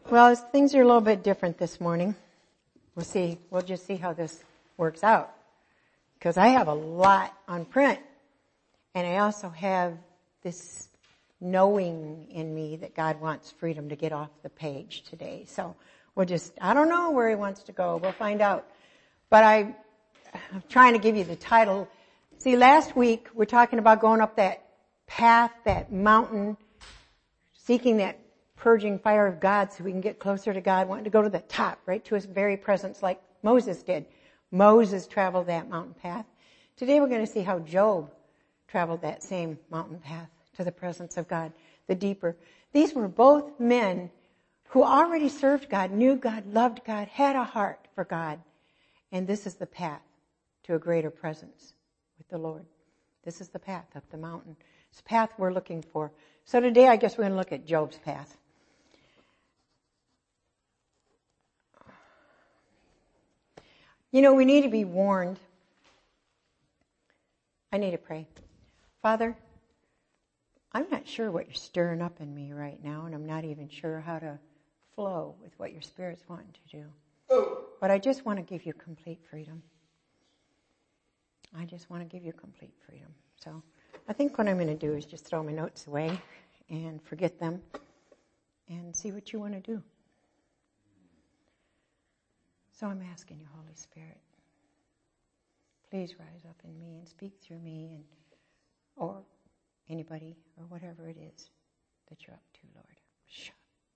Well, things are a little bit different this morning. We'll see. We'll just see how this works out. Because I have a lot on print. And I also have this knowing in me that God wants freedom to get off the page today. So I don't know where he wants to go. We'll find out. But I'm trying to give you the title. See, last week we're talking about going up that path, that mountain, seeking that purging fire of God so we can get closer to God, wanting to go to the top, right, to his very presence like Moses did. Moses traveled that mountain path. Today we're going to see how Job traveled that same mountain path to the presence of God, the deeper. These were both men who already served God, knew God, loved God, had a heart for God. And this is the path to a greater presence with the Lord. This is the path up the mountain. It's the path we're looking for. So today I guess we're going to look at Job's path. You know, we need to be warned. I need to pray. Father, I'm not sure what you're stirring up in me right now, and I'm not even sure how to flow with what your Spirit's wanting to do. But I just want to give you complete freedom. I just want to give you complete freedom. So I think what I'm going to do is just throw my notes away and forget them and see what you want to do. So I'm asking you, Holy Spirit, please rise up in me and speak through me or anybody or whatever it is that you're up to, Lord. Shh.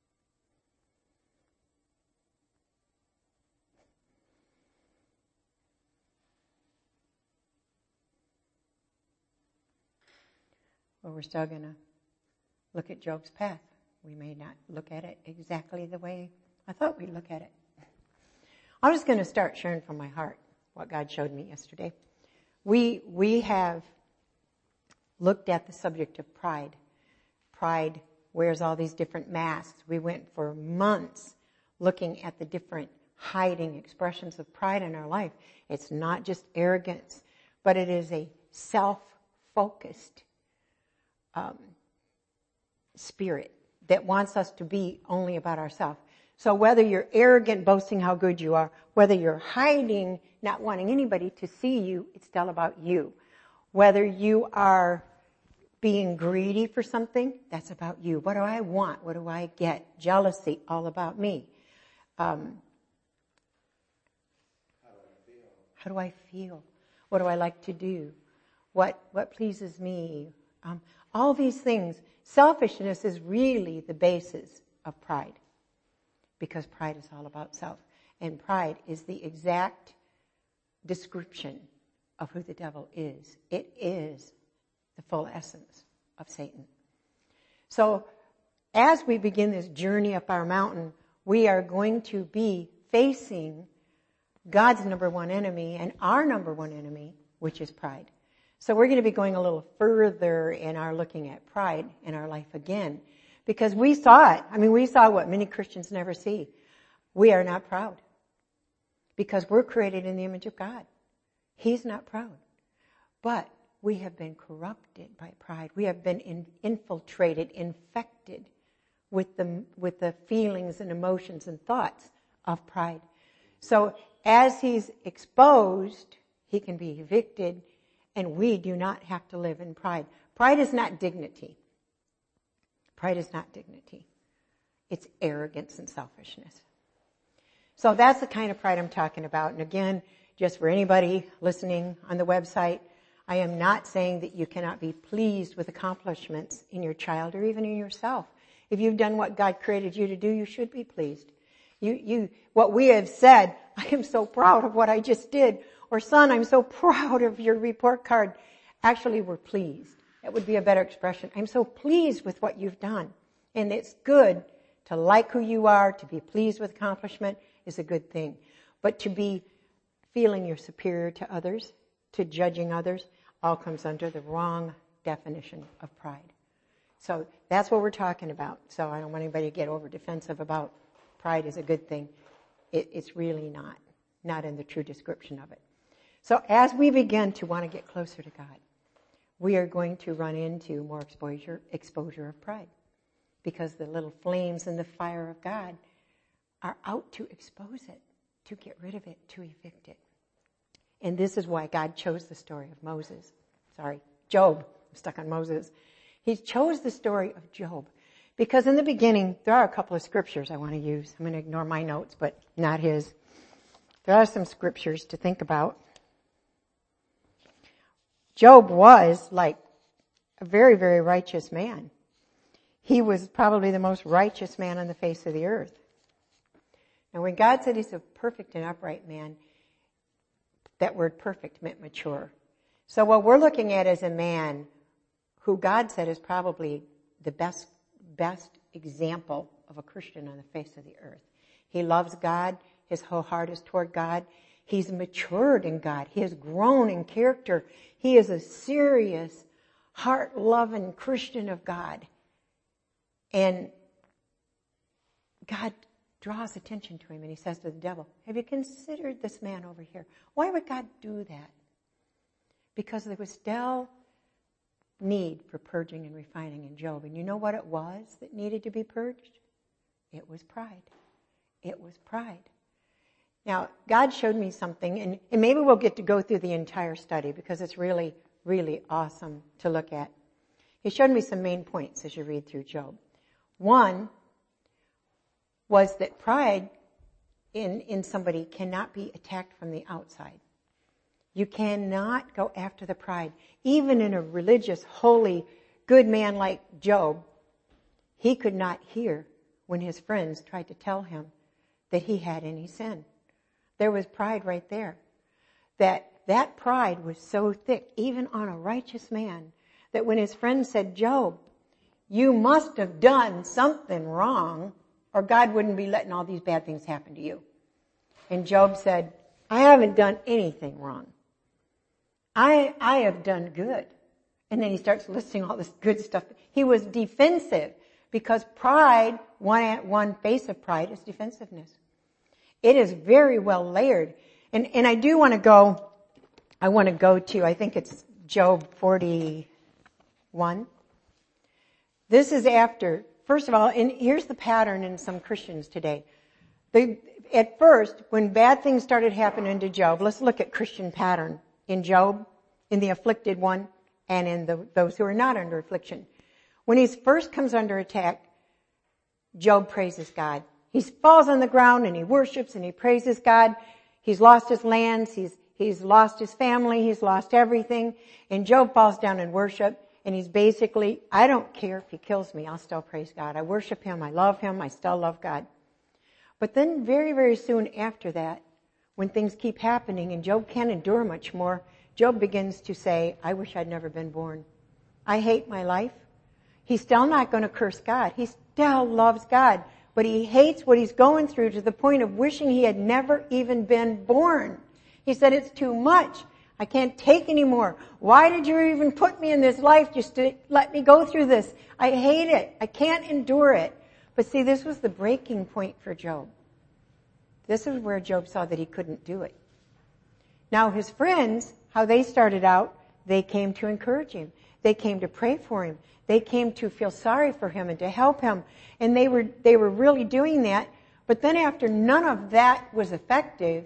Well, we're still going to look at Job's path. We may not look at it exactly the way I thought we'd look at it. I'm just going to start sharing from my heart what God showed me yesterday. We have looked at the subject of pride. Pride wears all these different masks. We went for months looking at the different hiding expressions of pride in our life. It's not just arrogance, but it is a self-focused spirit that wants us to be only about ourselves. So whether you're arrogant, boasting how good you are, whether you're hiding, not wanting anybody to see you, it's still about you. Whether you are being greedy for something, that's about you. What do I want? What do I get? Jealousy, all about me. How do I feel? What do I like to do? What pleases me? All these things. Selfishness is really the basis of pride. Because pride is all about self. And pride is the exact description of who the devil is. It is the full essence of Satan. So as we begin this journey up our mountain, we are going to be facing God's number one enemy and our number one enemy, which is pride. So we're going to be going a little further in our looking at pride in our life again. Because we saw it. I mean, we saw what many Christians never see. We are not proud. Because we're created in the image of God. He's not proud. But we have been corrupted by pride. We have been infiltrated, infected with the feelings and emotions and thoughts of pride. So as he's exposed, he can be evicted, and we do not have to live in pride. Pride is not dignity. Pride is not dignity. It's arrogance and selfishness. So that's the kind of pride I'm talking about. And again, just for anybody listening on the website, I am not saying that you cannot be pleased with accomplishments in your child or even in yourself. If you've done what God created you to do, you should be pleased. What we have said, I am so proud of what I just did. Or son, I'm so proud of your report card. Actually, we're pleased. That would be a better expression. I'm so pleased with what you've done. And it's good to like who you are, to be pleased with accomplishment is a good thing. But to be feeling you're superior to others, to judging others, all comes under the wrong definition of pride. So that's what we're talking about. So I don't want anybody to get over defensive about pride is a good thing. It's really not in the true description of it. So as we begin to want to get closer to God, we are going to run into more exposure of pride. Because the little flames in the fire of God are out to expose it, to get rid of it, to evict it. And this is why God chose the story of Job. I'm stuck on Moses. He chose the story of Job because in the beginning, there are a couple of scriptures I want to use. I'm going to ignore my notes, but not his. There are some scriptures to think about. Job was like a very, very righteous man. He was probably the most righteous man on the face of the earth. And when God said he's a perfect and upright man, that word perfect meant mature. So what we're looking at is a man who God said is probably the best example of a Christian on the face of the earth. He loves God. His whole heart is toward God. He's matured in God. He has grown in character. He is a serious, heart-loving Christian of God. And God draws attention to him and he says to the devil, have you considered this man over here? Why would God do that? Because there was still need for purging and refining in Job. And you know what it was that needed to be purged? It was pride. It was pride. Now, God showed me something, and maybe we'll get to go through the entire study because it's really, really awesome to look at. He showed me some main points as you read through Job. One was that pride in somebody cannot be attacked from the outside. You cannot go after the pride. Even in a religious, holy, good man like Job, he could not hear when his friends tried to tell him that he had any sin. There was pride right there. That pride was so thick, even on a righteous man, that when his friends said, Job, you must have done something wrong, or God wouldn't be letting all these bad things happen to you. And Job said, I haven't done anything wrong. I have done good. And then he starts listing all this good stuff. He was defensive because pride, one face of pride is defensiveness. It is very well layered. And I do want to go, I think it's Job 41. This is after, first of all, and here's the pattern in some Christians today. At first, when bad things started happening to Job, let's look at Christian pattern in Job, in the afflicted one, and in those who are not under affliction. When he first comes under attack, Job praises God. He falls on the ground and he worships and he praises God. He's lost his lands. He's lost his family. He's lost everything. And Job falls down in worship. And he's basically, I don't care if he kills me. I'll still praise God. I worship him. I love him. I still love God. But then very, very soon after that, when things keep happening and Job can't endure much more, Job begins to say, I wish I'd never been born. I hate my life. He's still not going to curse God. He still loves God. But he hates what he's going through to the point of wishing he had never even been born. He said, it's too much. I can't take anymore. Why did you even put me in this life just to let me go through this? I hate it. I can't endure it. But see, this was the breaking point for Job. This is where Job saw that he couldn't do it. Now his friends, how they started out, they came to encourage him. They came to pray for him. They came to feel sorry for him and to help him. And they were really doing that. But then after none of that was effective,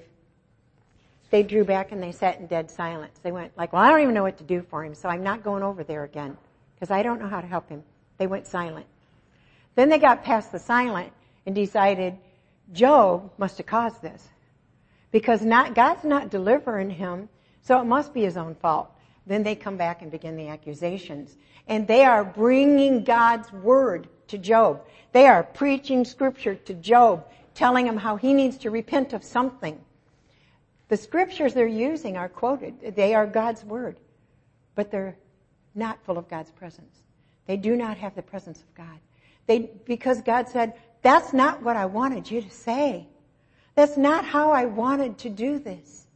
they drew back and they sat in dead silence. They went like, well, I don't even know what to do for him, so I'm not going over there again because I don't know how to help him. They went silent. Then they got past the silent and decided Job must have caused this because God's not delivering him, so it must be his own fault. Then they come back and begin the accusations. And they are bringing God's word to Job. They are preaching scripture to Job, telling him how he needs to repent of something. The scriptures they're using are quoted. They are God's word. But they're not full of God's presence. They do not have the presence of God. Because God said, that's not what I wanted you to say. That's not how I wanted to do this.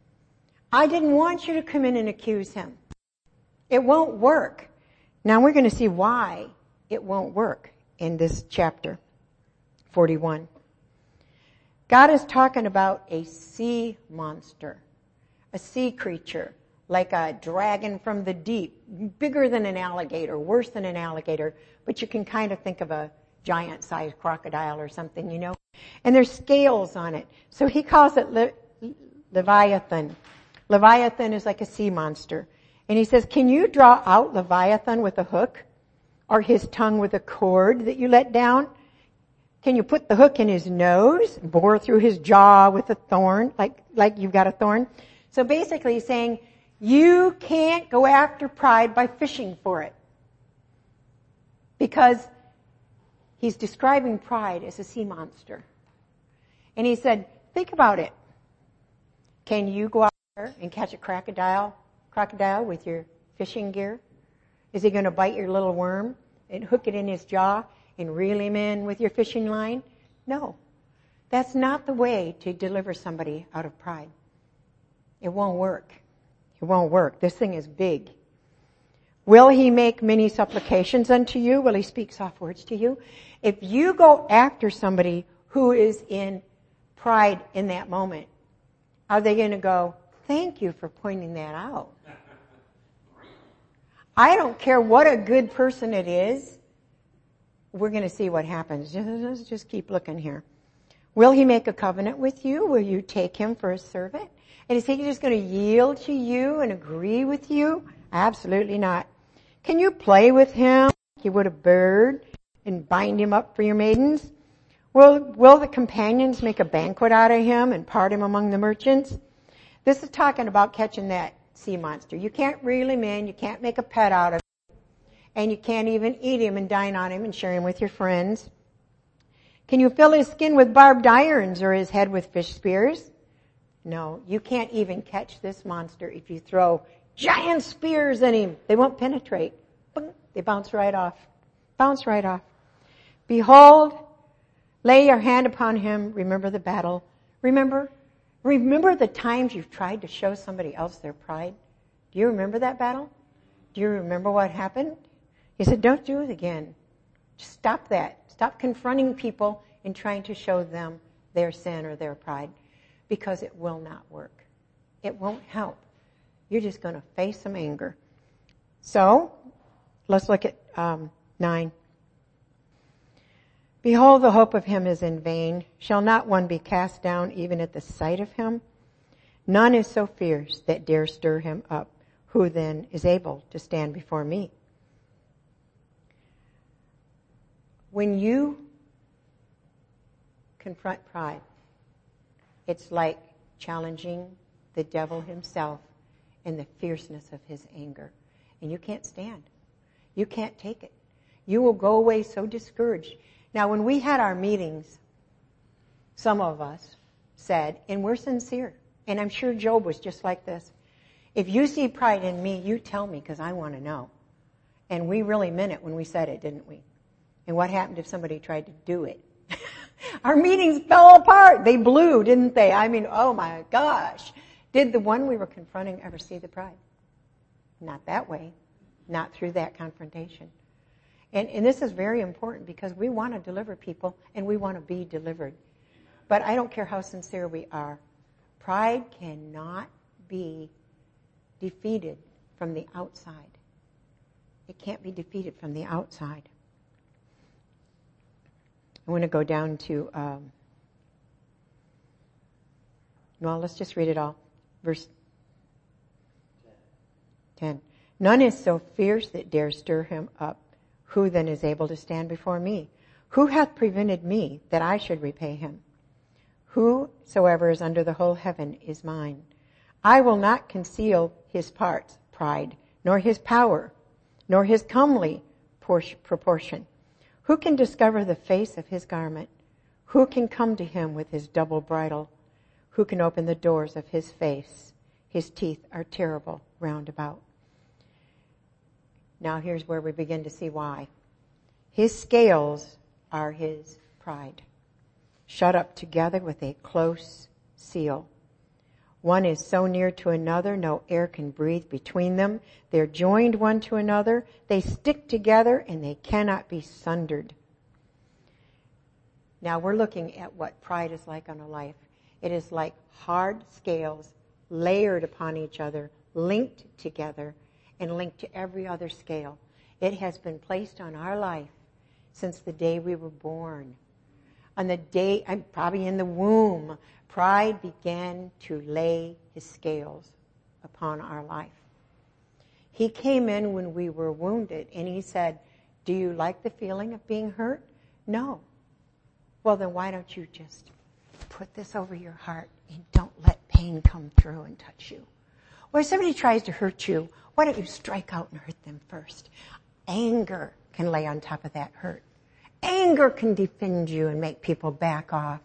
I didn't want you to come in and accuse him. It won't work. Now we're going to see why it won't work in this chapter 41. God is talking about a sea monster, a sea creature, like a dragon from the deep, bigger than an alligator, worse than an alligator, but you can kind of think of a giant-sized crocodile or something, you know. And there's scales on it. So he calls it Leviathan. Leviathan is like a sea monster. And he says, can you draw out Leviathan with a hook? Or his tongue with a cord that you let down? Can you put the hook in his nose, bore through his jaw with a thorn, like you've got a thorn? So basically he's saying, you can't go after pride by fishing for it. Because he's describing pride as a sea monster. And he said, think about it. Can you go out there and catch a crocodile with your fishing gear? Is he going to bite your little worm and hook it in his jaw and reel him in with your fishing line? No. That's not the way to deliver somebody out of pride. It won't work. It won't work. This thing is big. Will he make many supplications unto you? Will he speak soft words to you? If you go after somebody who is in pride in that moment, are they going to go, thank you for pointing that out? I don't care what a good person it is. We're going to see what happens. Just keep looking here. Will he make a covenant with you? Will you take him for a servant? And is he just going to yield to you and agree with you? Absolutely not. Can you play with him like you would a bird and bind him up for your maidens? Will the companions make a banquet out of him and part him among the merchants? This is talking about catching that sea monster. You can't reel him in. You can't make a pet out of him. And you can't even eat him and dine on him and share him with your friends. Can you fill his skin with barbed irons or his head with fish spears? No, you can't even catch this monster if you throw giant spears at him. They won't penetrate. They bounce right off. Bounce right off. Behold, lay your hand upon him. Remember the battle. Remember the times you've tried to show somebody else their pride? Do you remember that battle? Do you remember what happened? He said, don't do it again. Just stop that. Stop confronting people and trying to show them their sin or their pride, because it will not work. It won't help. You're just going to face some anger. So, let's look at 9. Behold, the hope of him is in vain. Shall not one be cast down even at the sight of him? None is so fierce that dare stir him up. Who then is able to stand before me? When you confront pride, it's like challenging the devil himself in the fierceness of his anger. And you can't stand. You can't take it. You will go away so discouraged. Now, when we had our meetings, some of us said, and we're sincere, and I'm sure Job was just like this, if you see pride in me, you tell me because I want to know. And we really meant it when we said it, didn't we? And what happened if somebody tried to do it? Our meetings fell apart. They blew, didn't they? I mean, oh my gosh. Did the one we were confronting ever see the pride? Not that way. Not through that confrontation. And this is very important because we want to deliver people and we want to be delivered. But I don't care how sincere we are. Pride cannot be defeated from the outside. It can't be defeated from the outside. I want to go down to, let's just read it all. Verse 10. None is so fierce that dare stir him up. Who then is able to stand before me? Who hath prevented me that I should repay him? Whosoever is under the whole heaven is mine. I will not conceal his parts, pride, nor his power, nor his comely proportion. Who can discover the face of his garment? Who can come to him with his double bridle? Who can open the doors of his face? His teeth are terrible round about. Now here's where we begin to see why. His scales are his pride, shut up together with a close seal. One is so near to another, no air can breathe between them. They're joined one to another. They stick together and they cannot be sundered. Now we're looking at what pride is like on a life. It is like hard scales layered upon each other, linked together, and linked to every other scale. It has been placed on our life since the day we were born. On the day, I'm probably in the womb, pride began to lay his scales upon our life. He came in when we were wounded, and he said, do you like the feeling of being hurt? No. Well, then why don't you just put this over your heart and don't let pain come through and touch you? Or if somebody tries to hurt you, why don't you strike out and hurt them first? Anger can lay on top of that hurt. Anger can defend you and make people back off.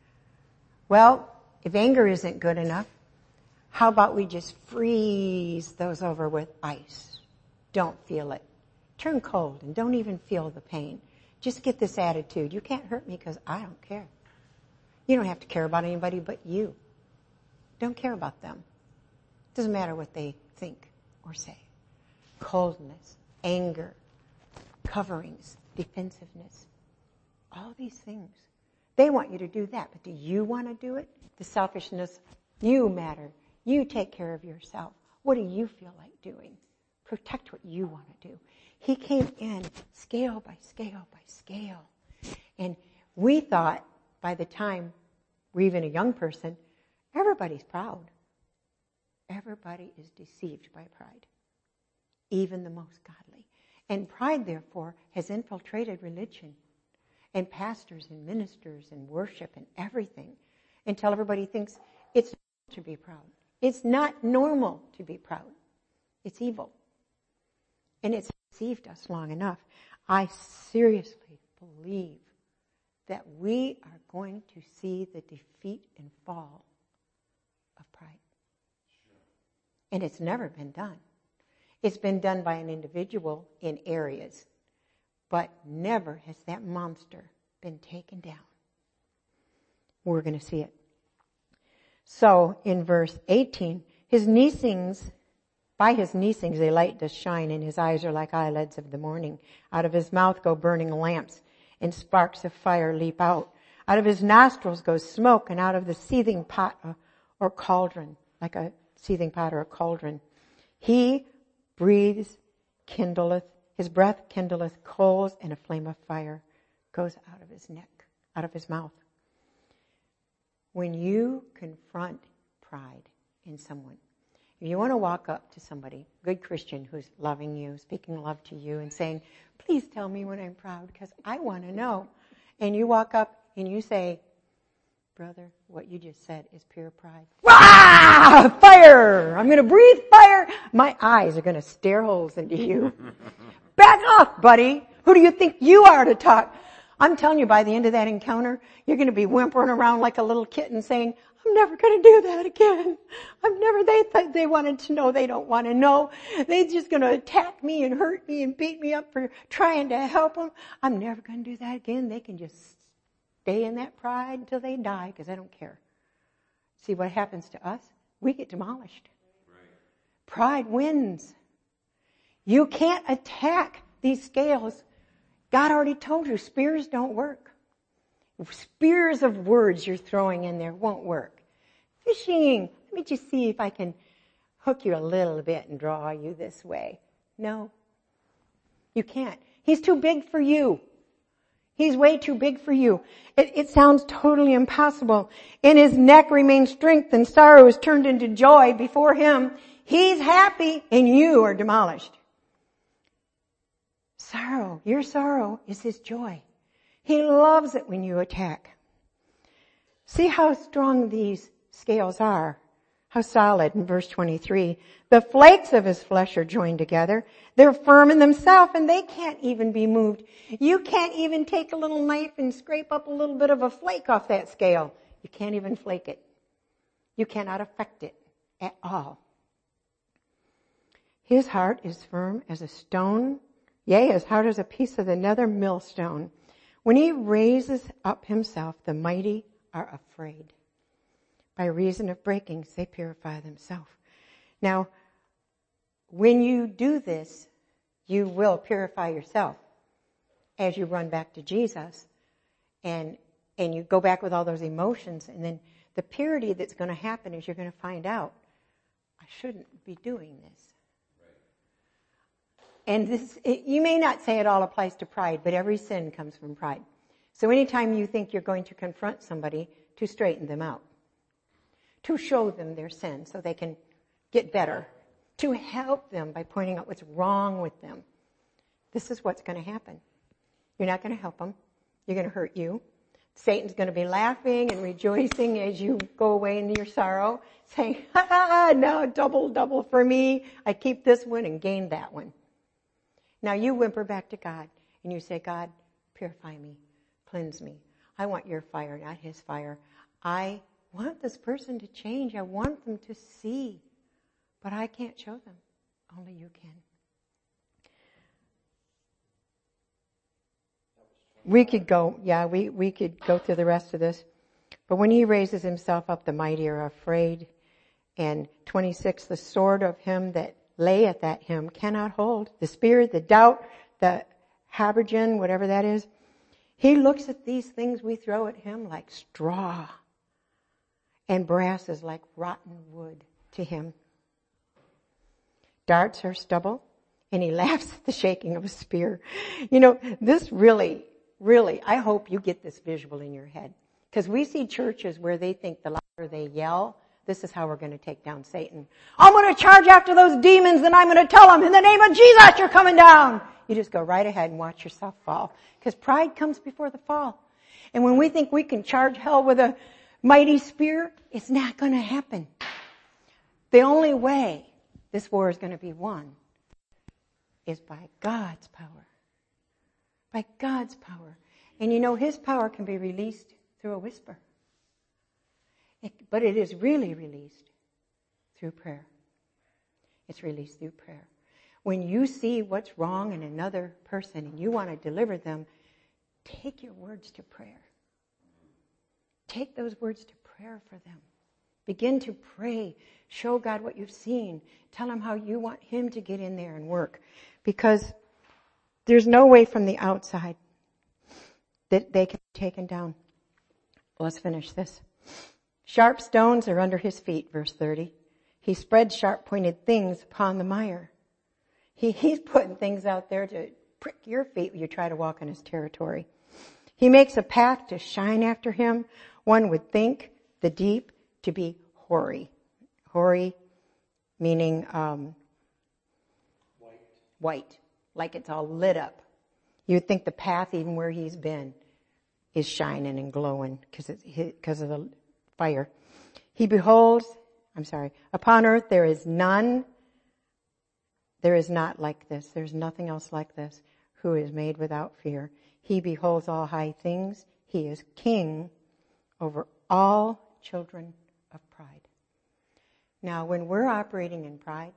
Well, if anger isn't good enough, how about we just freeze those over with ice? Don't feel it. Turn cold and don't even feel the pain. Just get this attitude. You can't hurt me because I don't care. You don't have to care about anybody but you. Don't care about them. Doesn't matter what they think or say. Coldness, anger, coverings, defensiveness. All these things. They want you to do that, but do you want to do it? The selfishness, you matter. You take care of yourself. What do you feel like doing? Protect what you want to do. He came in scale by scale by scale. And we thought by the time we're even a young person, everybody's proud. Everybody is deceived by pride, even the most godly. And pride, therefore, has infiltrated religion and pastors and ministers and worship and everything until everybody thinks it's normal to be proud. It's not normal to be proud. It's evil. And it's deceived us long enough. I seriously believe that we are going to see the defeat and fall of pride. And it's never been done. It's been done by an individual in areas, but never has that monster been taken down. We're going to see it. So in verse 18, by his neesings a light does shine, and his eyes are like eyelids of the morning. Out of his mouth go burning lamps, and sparks of fire leap out. Out of his nostrils goes smoke, and out of the seething pot or cauldron, like a seething pot or a cauldron. He breathes, kindleth, his breath kindleth coals, and a flame of fire goes out of his neck, out of his mouth. When you confront pride in someone, if you want to walk up to somebody, good Christian who's loving you, speaking love to you, and saying, please tell me when I'm proud because I want to know. And you walk up and you say, brother, what you just said is pure pride. Wah! Fire! I'm going to breathe fire. My eyes are going to stare holes into you. Back off, buddy. Who do you think you are to talk? I'm telling you, by the end of that encounter, you're going to be whimpering around like a little kitten saying, I'm never going to do that again. They wanted to know, they don't want to know. They're just going to attack me and hurt me and beat me up for trying to help them. I'm never going to do that again. They can just stay in that pride until they die because I don't care. See what happens to us? We get demolished. Right. Pride wins. You can't attack these scales. God already told you spears don't work. Spears of words you're throwing in there won't work. Fishing, let me just see if I can hook you a little bit and draw you this way. No, you can't. He's too big for you. He's way too big for you. It sounds totally impossible. In his neck remains strength, and sorrow is turned into joy before him. He's happy and you are demolished. Sorrow, your sorrow is his joy. He loves it when you attack. See how strong these scales are. How solid in verse 23. The flakes of his flesh are joined together. They're firm in themselves and they can't even be moved. You can't even take a little knife and scrape up a little bit of a flake off that scale. You can't even flake it. You cannot affect it at all. His heart is firm as a stone, yea, as hard as a piece of the nether millstone. When he raises up himself, the mighty are afraid. By reason of breakings, they purify themselves. Now, when you do this, you will purify yourself as you run back to Jesus and you go back with all those emotions. And then the purity that's going to happen is you're going to find out, I shouldn't be doing this. And you may not say it all applies to pride, but every sin comes from pride. So anytime you think you're going to confront somebody, to straighten them out, to show them their sin so they can get better, to help them by pointing out what's wrong with them, this is what's going to happen. You're not going to help them. You're going to hurt you. Satan's going to be laughing and rejoicing as you go away in your sorrow, saying, no, double for me. I keep this one and gain that one. Now you whimper back to God and you say, God, purify me, cleanse me. I want your fire, not his fire. I want this person to change. I want them to see, but I can't show them. Only you can. We could go, we could go through the rest of this. But when he raises himself up, the mighty are afraid. And 26, the sword of him that layeth at him cannot hold. The spirit, the doubt, the habergeon, whatever that is. He looks at these things we throw at him like straw. And brass is like rotten wood to him. Darts are stubble. And he laughs at the shaking of a spear. You know, this really, I hope you get this visual in your head. Because we see churches where they think the louder they yell, this is how we're going to take down Satan. I'm going to charge after those demons and I'm going to tell them, in the name of Jesus, you're coming down. You just go right ahead and watch yourself fall. Because pride comes before the fall. And when we think we can charge hell with a mighty spear, it's not going to happen. The only way this war is going to be won is by God's power. By God's power. And you know, his power can be released through a whisper. But it is really released through prayer. It's released through prayer. When you see what's wrong in another person and you want to deliver them, take your words to prayer. Take those words to prayer for them. Begin to pray. Show God what you've seen. Tell him how you want him to get in there and work. Because there's no way from the outside that they can be taken down. Let's finish this. Sharp stones are under his feet, verse 30. He spreads sharp-pointed things upon the mire. He's putting things out there to prick your feet when you try to walk in his territory. He makes a path to shine after him. One would think the deep to be hoary. Hoary meaning white, like it's all lit up. You'd think the path, even where he's been, is shining and glowing because of the fire. He beholds, upon earth there is none, there is not like this. There's nothing else like this, who is made without fear. He beholds all high things. He is king over all children of pride. Now, when we're operating in pride,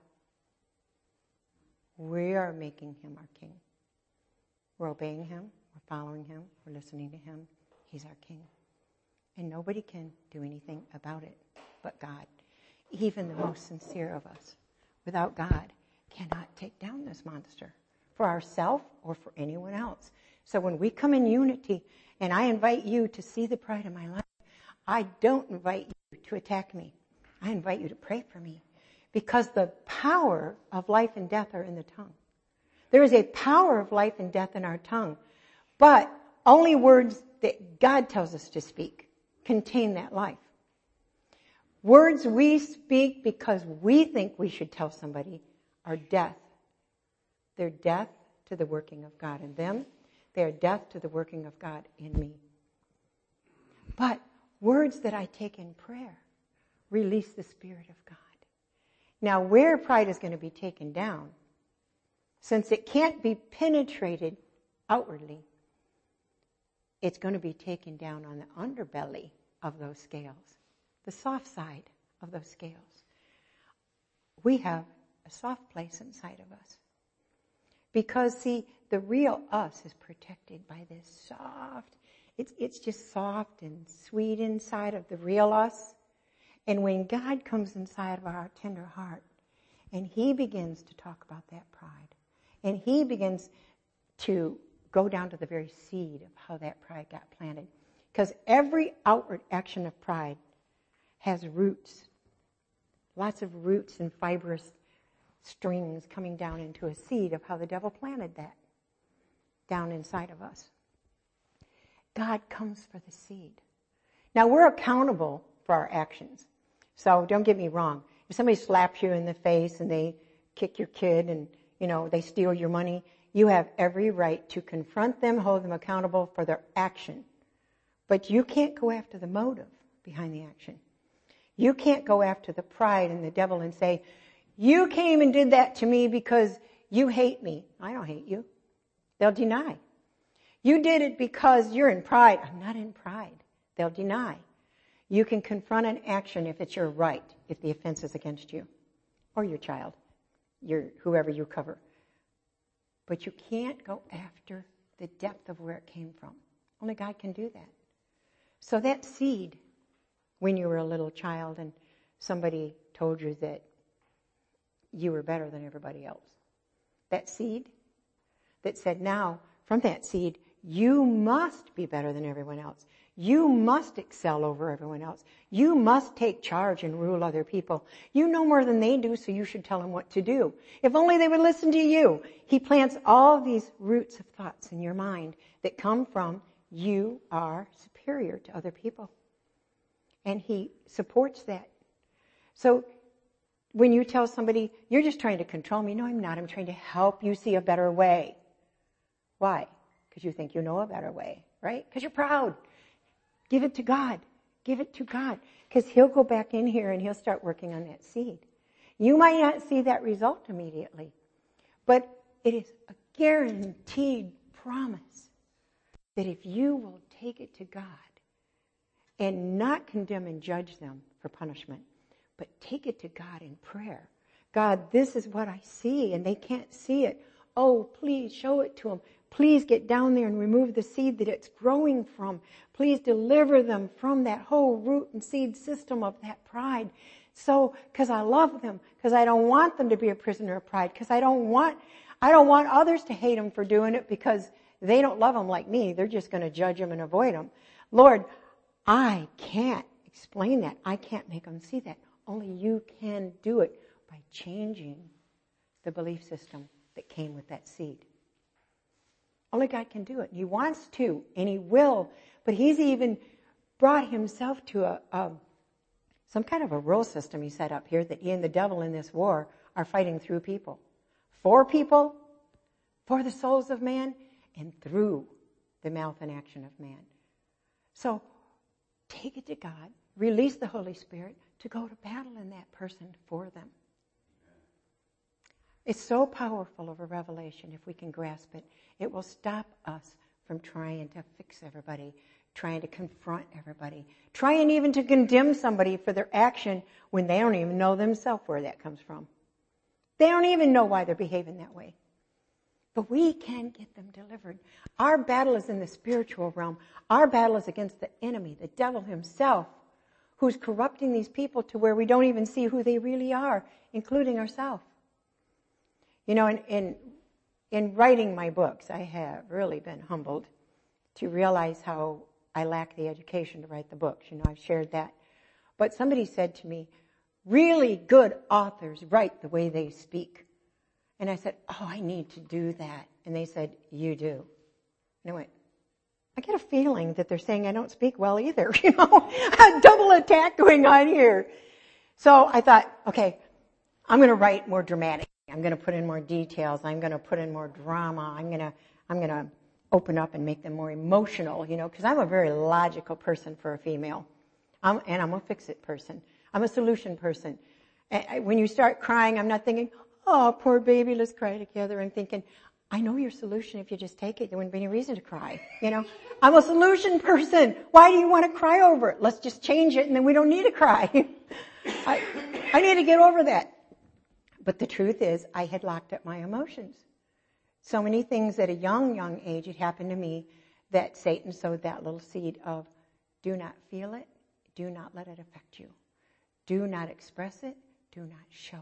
we are making him our king. We're obeying him. We're following him. We're listening to him. He's our king. And nobody can do anything about it but God. Even the most sincere of us, without God, cannot take down this monster for ourselves or for anyone else. So when we come in unity, and I invite you to see the pride in my life, I don't invite you to attack me. I invite you to pray for me. Because the power of life and death are in the tongue. There is a power of life and death in our tongue. But only words that God tells us to speak contain that life. Words we speak because we think we should tell somebody are death. They're death to the working of God in them. They are death to the working of God in me. But words that I take in prayer release the Spirit of God. Now, where pride is going to be taken down, since it can't be penetrated outwardly, it's going to be taken down on the underbelly of those scales, the soft side of those scales. We have a soft place inside of us. Because, see, the real us is protected by this soft, it's just soft and sweet inside of the real us. And when God comes inside of our tender heart, and he begins to talk about that pride, and he begins to go down to the very seed of how that pride got planted. Because every outward action of pride has roots, lots of roots and fibrous strings coming down into a seed of how the devil planted that down inside of us. God comes for the seed. Now, we're accountable for our actions. So don't get me wrong. If somebody slaps you in the face and they kick your kid and, they steal your money, you have every right to confront them, hold them accountable for their action. But you can't go after the motive behind the action. You can't go after the pride and the devil and say, you came and did that to me because you hate me. I don't hate you. They'll deny. You did it because you're in pride. I'm not in pride. They'll deny. You can confront an action if it's your right, if the offense is against you or your child, whoever you cover. But you can't go after the depth of where it came from. Only God can do that. So that seed, when you were a little child and somebody told you that you were better than everybody else, that seed that said, now, from that seed, you must be better than everyone else. You must excel over everyone else. You must take charge and rule other people. You know more than they do, so you should tell them what to do. If only they would listen to you. He plants all these roots of thoughts in your mind that come from you are superior to other people. And he supports that. So when you tell somebody, you're just trying to control me. No, I'm not. I'm trying to help you see a better way. Why? Because you think you know a better way, right? Because you're proud. Give it to God. Give it to God. Because he'll go back in here and he'll start working on that seed. You might not see that result immediately, but it is a guaranteed promise that if you will take it to God and not condemn and judge them for punishment, but take it to God in prayer. God, this is what I see, and they can't see it. Oh, please show it to them. Please get down there and remove the seed that it's growing from. Please deliver them from that whole root and seed system of that pride. So, because I love them, because I don't want them to be a prisoner of pride, because I don't want others to hate them for doing it because they don't love them like me. They're just going to judge them and avoid them. Lord, I can't explain that. I can't make them see that. Only you can do it by changing the belief system that came with that seed. Only God can do it. He wants to, and he will. But he's even brought himself to some kind of a rule system he set up here that he and the devil in this war are fighting through people. For people, for the souls of man, and through the mouth and action of man. So take it to God. Release the Holy Spirit to go to battle in that person for them. It's so powerful of a revelation if we can grasp it. It will stop us from trying to fix everybody, trying to confront everybody, trying even to condemn somebody for their action when they don't even know themselves where that comes from. They don't even know why they're behaving that way. But we can get them delivered. Our battle is in the spiritual realm. Our battle is against the enemy, the devil himself, who's corrupting these people to where we don't even see who they really are, including ourselves. You know, in writing my books, I have really been humbled to realize how I lack the education to write the books. You know, I've shared that. But somebody said to me, really good authors write the way they speak. And I said, oh, I need to do that. And they said, you do. And I went, I get a feeling that they're saying I don't speak well either. You know, a double attack going on here. So I thought, okay, I'm going to write more dramatic. I'm going to put in more details. I'm going to put in more drama. I'm going to open up and make them more emotional, you know, because I'm a very logical person for a female. I'm a fix-it person. I'm a solution person. And when you start crying, I'm not thinking, oh, poor baby, let's cry together. I'm thinking, I know your solution. If you just take it, there wouldn't be any reason to cry. You know, I'm a solution person. Why do you want to cry over it? Let's just change it and then we don't need to cry. I need to get over that. But the truth is, I had locked up my emotions. So many things at a young age had happened to me that Satan sowed that little seed of do not feel it, do not let it affect you. Do not express it, do not show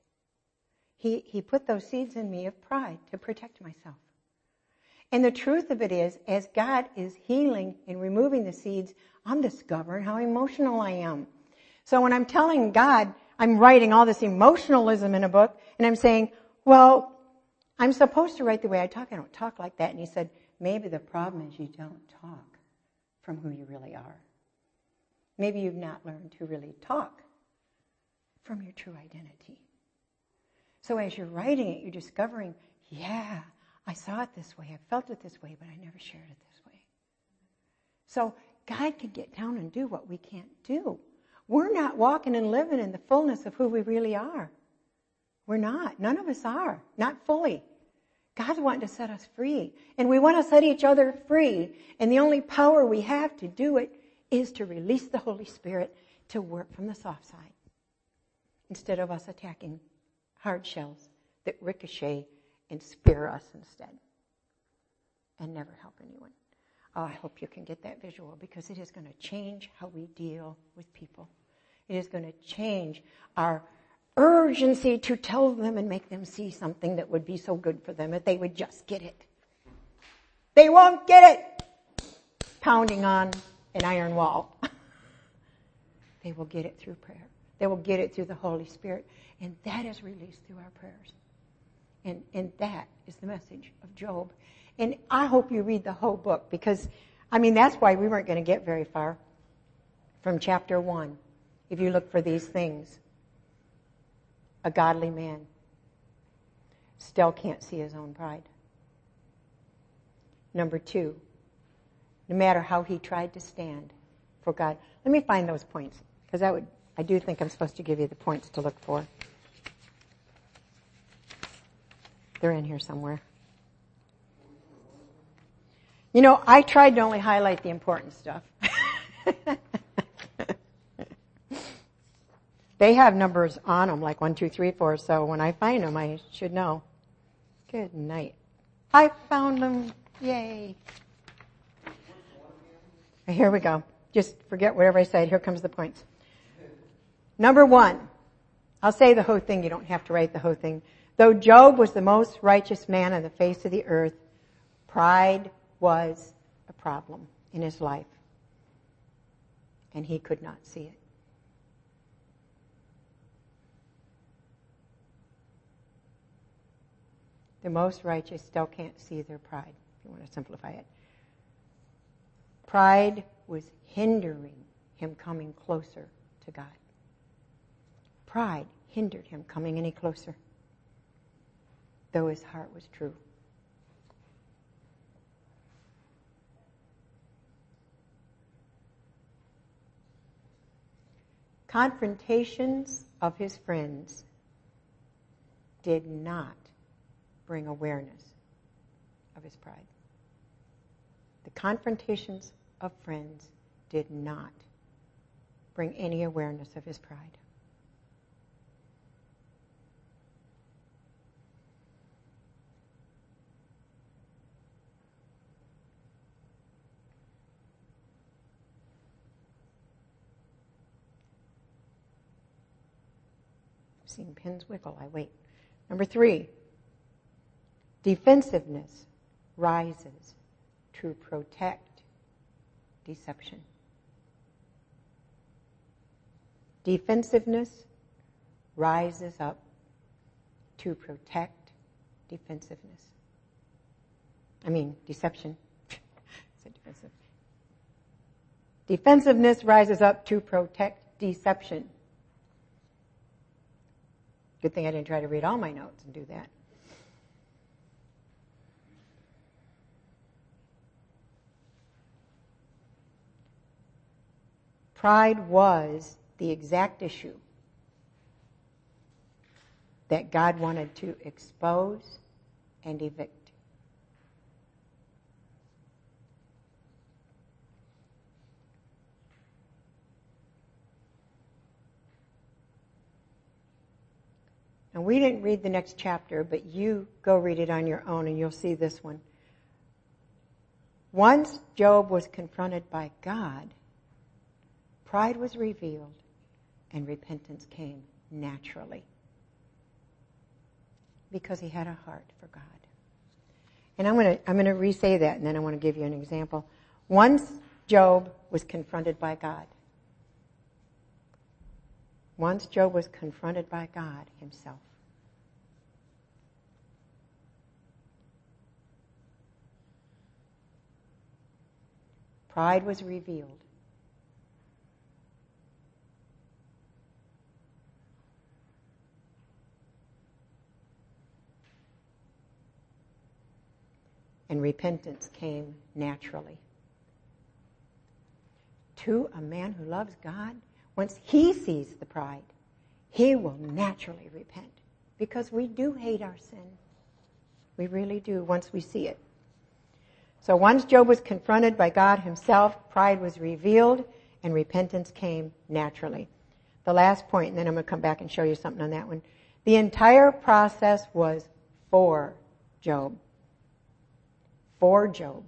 it. He put those seeds in me of pride to protect myself. And the truth of it is, as God is healing and removing the seeds, I'm discovering how emotional I am. So when I'm telling God, I'm writing all this emotionalism in a book, and I'm saying, well, I'm supposed to write the way I talk. I don't talk like that. And he said, maybe the problem is you don't talk. from who you really are. Maybe you've not learned to really talk from your true identity. So as you're writing it, you're discovering, yeah, I saw it this way, I felt it this way, but I never shared it this way. So God can get down and do what we can't do. We're not walking and living in the fullness of who we really are. We're not. None of us are. Not fully. God's wanting to set us free. And we want to set each other free. And the only power we have to do it is to release the Holy Spirit to work from the soft side. Instead of us attacking hard shells that ricochet and spear us instead. And never help anyone. Oh, I hope you can get that visual, because it is going to change how we deal with people. It is going to change our urgency to tell them and make them see something that would be so good for them if they would just get it. They won't get it. Pounding on an iron wall. They will get it through prayer. They will get it through the Holy Spirit. And that is released through our prayers. And that is the message of Job. And I hope you read the whole book, because, that's why we weren't going to get very far from chapter 1. If you look for these things, a godly man still can't see his own pride. Number 2, no matter how he tried to stand for God. Let me find those points, because I do think I'm supposed to give you the points to look for. They're in here somewhere. I tried to only highlight the important stuff. They have numbers on them, like 1, 2, 3, 4, so when I find them, I should know. Good night. I found them. Yay. Here we go. Just forget whatever I said. Here comes the points. Number 1. I'll say the whole thing. You don't have to write the whole thing. Though Job was the most righteous man on the face of the earth, pride was a problem in his life. And he could not see it. The most righteous still can't see their pride, if you want to simplify it. Pride was hindering him coming closer to God. Pride hindered him coming any closer, though his heart was true. Confrontations of his friends did not bring awareness of his pride. The confrontations of friends did not bring any awareness of his pride. I've seen pins wiggle. I wait. Number 3. Defensiveness rises to protect deception. Defensiveness rises up to protect defensiveness. Deception. I said defensive. Defensiveness rises up to protect deception. Good thing I didn't try to read all my notes and do that. Pride was the exact issue that God wanted to expose and evict. And we didn't read the next chapter, but you go read it on your own and you'll see this one. Once Job was confronted by God, pride was revealed and repentance came naturally because he had a heart for God. And I'm going to re-say that, and then I want to give you an example. Once Job was confronted by God. Once Job was confronted by God himself. pride was revealed. And repentance came naturally. To a man who loves God, once he sees the pride, he will naturally repent. Because we do hate our sin. We really do, once we see it. So once Job was confronted by God himself, pride was revealed, and repentance came naturally. The last point, and then I'm going to come back and show you something on that one. The entire process was for Job. For Job.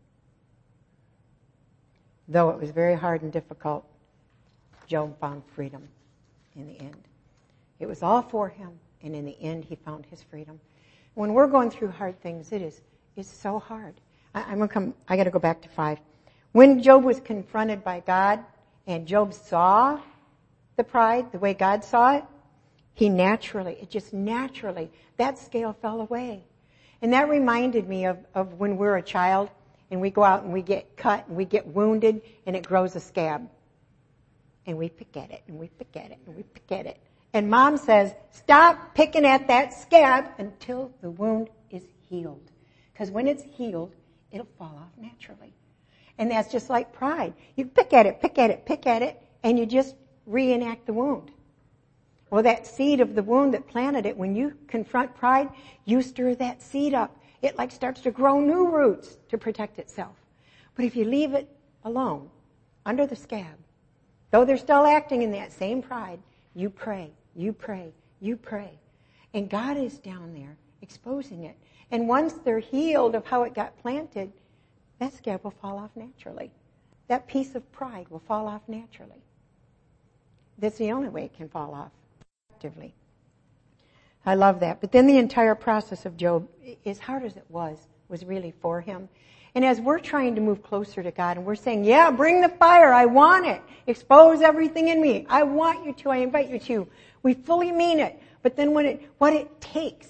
Though it was very hard and difficult, Job found freedom in the end. It was all for him, and in the end he found his freedom. When we're going through hard things, it's so hard. I got to go back to 5. When Job was confronted by God, and Job saw the pride the way God saw it, that scale fell away. And that reminded me of when we're a child and we go out and we get cut and we get wounded and it grows a scab. And we pick at it and we pick at it and we pick at it. And Mom says, stop picking at that scab until the wound is healed. Because when it's healed, it'll fall off naturally. And that's just like pride. You pick at it, and you just reenact the wound. Well, that seed of the wound that planted it, when you confront pride, you stir that seed up. It starts to grow new roots to protect itself. But if you leave it alone, under the scab, though they're still acting in that same pride, you pray. And God is down there exposing it. And once they're healed of how it got planted, that scab will fall off naturally. That piece of pride will fall off naturally. That's the only way it can fall off. I love that. But then the entire process of Job, as hard as it was really for him. And as we're trying to move closer to God and we're saying, yeah, bring the fire. I want it. Expose everything in me. I want you to. I invite you to. We fully mean it. But then what it takes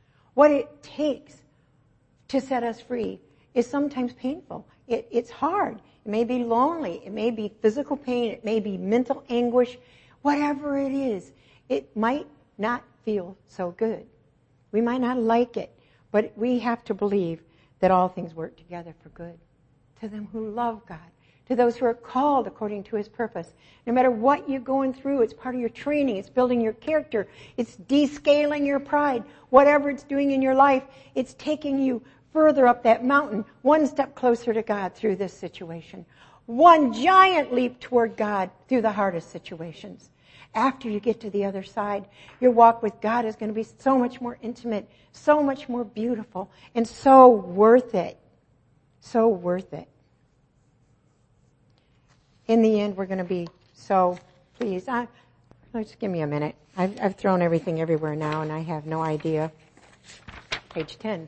to set us free is sometimes painful. It's hard. It may be lonely. It may be physical pain. It may be mental anguish. Whatever it is, it might not feel so good. We might not like it, but we have to believe that all things work together for good to them who love God, to those who are called according to his purpose. No matter what you're going through, it's part of your training. It's building your character. It's descaling your pride. Whatever it's doing in your life, it's taking you further up that mountain, one step closer to God through this situation. One giant leap toward God through the hardest situations. After you get to the other side, your walk with God is going to be so much more intimate, so much more beautiful, and so worth it. So worth it. In the end, we're going to be so pleased. Just give me a minute. I've thrown everything everywhere now, and I have no idea. Page 10.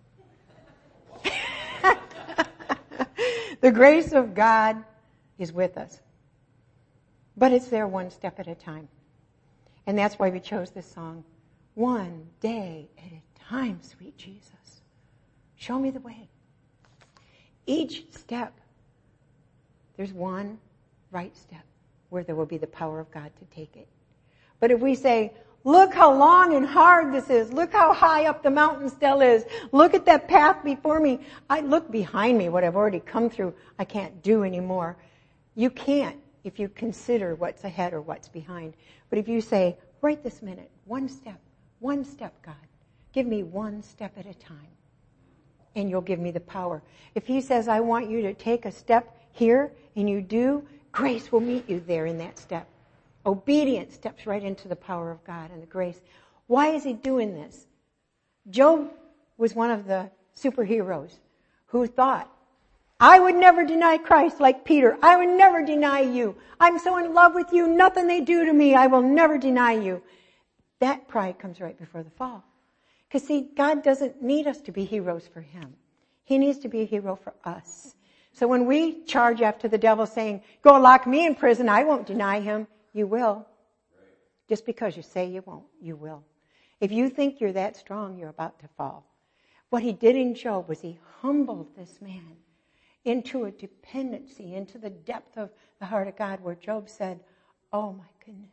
The grace of God is with us. But it's there one step at a time. And that's why we chose this song. One day at a time, sweet Jesus. Show me the way. Each step, there's one right step where there will be the power of God to take it. But if we say, look how long and hard this is. Look how high up the mountain still is. Look at that path before me. I look behind me, what I've already come through, I can't do anymore. You can't if you consider what's ahead or what's behind. But if you say, right this minute, one step, God. Give me one step at a time. And you'll give me the power. If he says, I want you to take a step here, and you do, grace will meet you there in that step. Obedience steps right into the power of God and the grace. Why is he doing this? Job was one of the superheroes who thought, I would never deny Christ like Peter. I would never deny you. I'm so in love with you. Nothing they do to me, I will never deny you. That pride comes right before the fall. Because see, God doesn't need us to be heroes for him. He needs to be a hero for us. So when we charge after the devil saying, go lock me in prison, I won't deny him. You will. Just because you say you won't, you will. If you think you're that strong, you're about to fall. What he did in Job was he humbled this man. into a dependency, into the depth of the heart of God, where Job said, oh my goodness,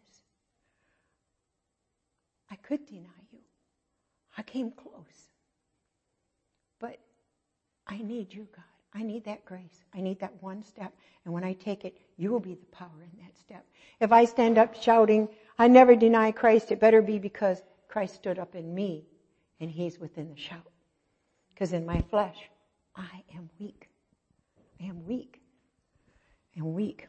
I could deny you. I came close. But I need you, God. I need that grace. I need that one step. And when I take it, you will be the power in that step. If I stand up shouting, I never deny Christ, it better be because Christ stood up in me and he's within the shout. Because in my flesh, I am weak. I am weak. And weak.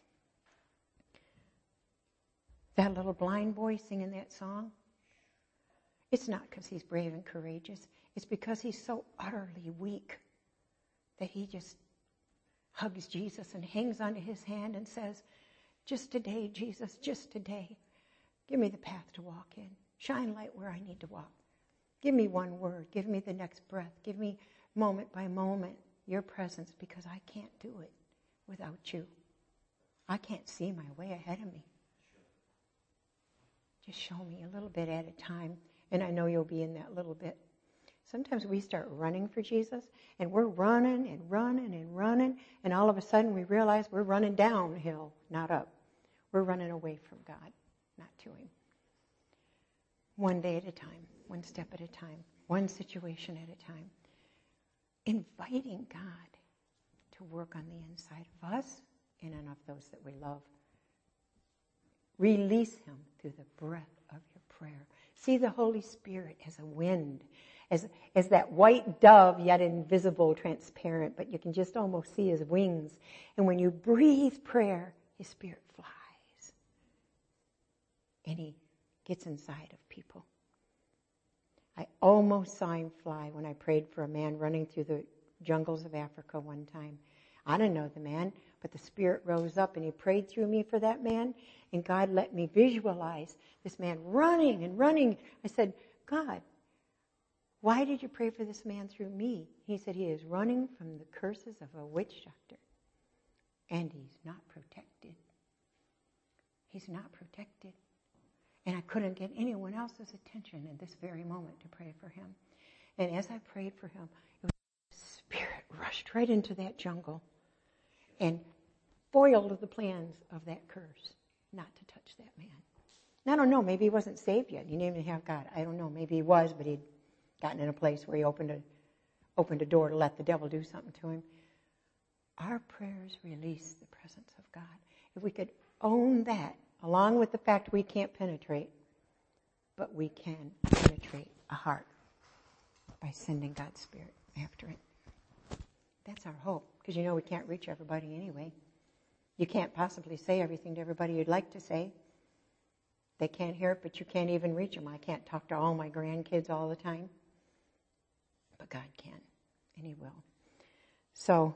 That little blind boy singing that song, it's not because he's brave and courageous. It's because he's so utterly weak that he just hugs Jesus and hangs onto his hand and says, just today, Jesus, just today, give me the path to walk in. Shine light where I need to walk. Give me one word. Give me the next breath. Give me moment by moment your presence, because I can't do it without you. I can't see my way ahead of me. Just show me a little bit at a time, and I know you'll be in that little bit. Sometimes we start running for Jesus, and we're running and running and running, and all of a sudden we realize we're running downhill, not up. We're running away from God, not to Him. One day at a time, one step at a time, one situation at a time. Inviting God to work on the inside of us and on of those that we love. Release Him through the breath of your prayer. See the Holy Spirit as a wind, as that white dove, yet invisible, transparent, but you can just almost see His wings. And when you breathe prayer, His Spirit flies. And He gets inside of people. I almost saw Him fly when I prayed for a man running through the jungles of Africa one time. I didn't know the man, but the Spirit rose up and He prayed through me for that man, and God let me visualize this man running and running. I said, God, why did you pray for this man through me? He said, he is running from the curses of a witch doctor, and he's not protected. He's not protected. And I couldn't get anyone else's attention in this very moment to pray for him. And as I prayed for him, the Spirit rushed right into that jungle and foiled the plans of that curse not to touch that man. And I don't know, maybe he wasn't saved yet. He didn't even have God. I don't know, maybe he was, but he'd gotten in a place where he opened a door to let the devil do something to him. Our prayers release the presence of God. If we could own that, along with the fact we can't penetrate, but we can penetrate a heart by sending God's Spirit after it. That's our hope, because you know we can't reach everybody anyway. You can't possibly say everything to everybody you'd like to say. They can't hear it, but you can't even reach them. I can't talk to all my grandkids all the time. But God can, and He will. So,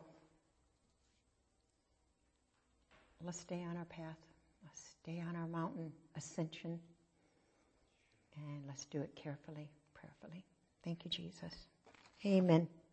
let's stay on our path. Let's stay on our mountain ascension. And let's do it carefully, prayerfully. Thank you, Jesus. Amen.